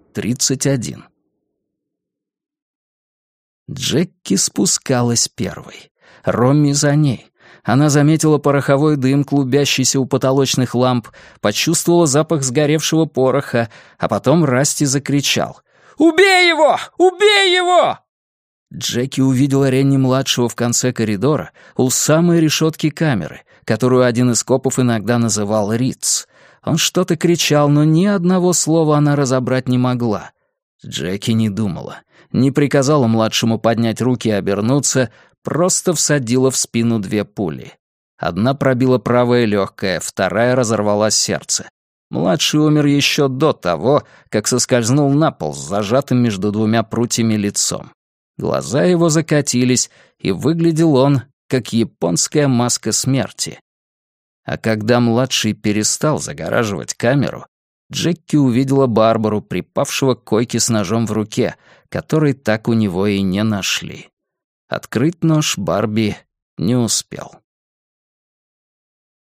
31. Джеки спускалась первой. Ромми за ней. Она заметила пороховой дым, клубящийся у потолочных ламп, почувствовала запах сгоревшего пороха, а потом Расти закричал: «Убей его! Убей его!» Джеки увидела Ренни-младшего в конце коридора у самой решетки камеры, которую один из копов иногда называл Риц. Он что-то кричал, но ни одного слова она разобрать не могла. Джеки не думала, не приказала младшему поднять руки и обернуться, просто всадила в спину 2 пули. Одна пробила правое легкое, вторая разорвала сердце. Младший умер еще до того, как соскользнул на пол с зажатым между 2 прутьями лицом. Глаза его закатились, и выглядел он, как японская маска смерти. А когда младший перестал загораживать камеру, Джеки увидела Барбару, припавшего к койке с ножом в руке, который так у него и не нашли. Открыть нож Барби не успел.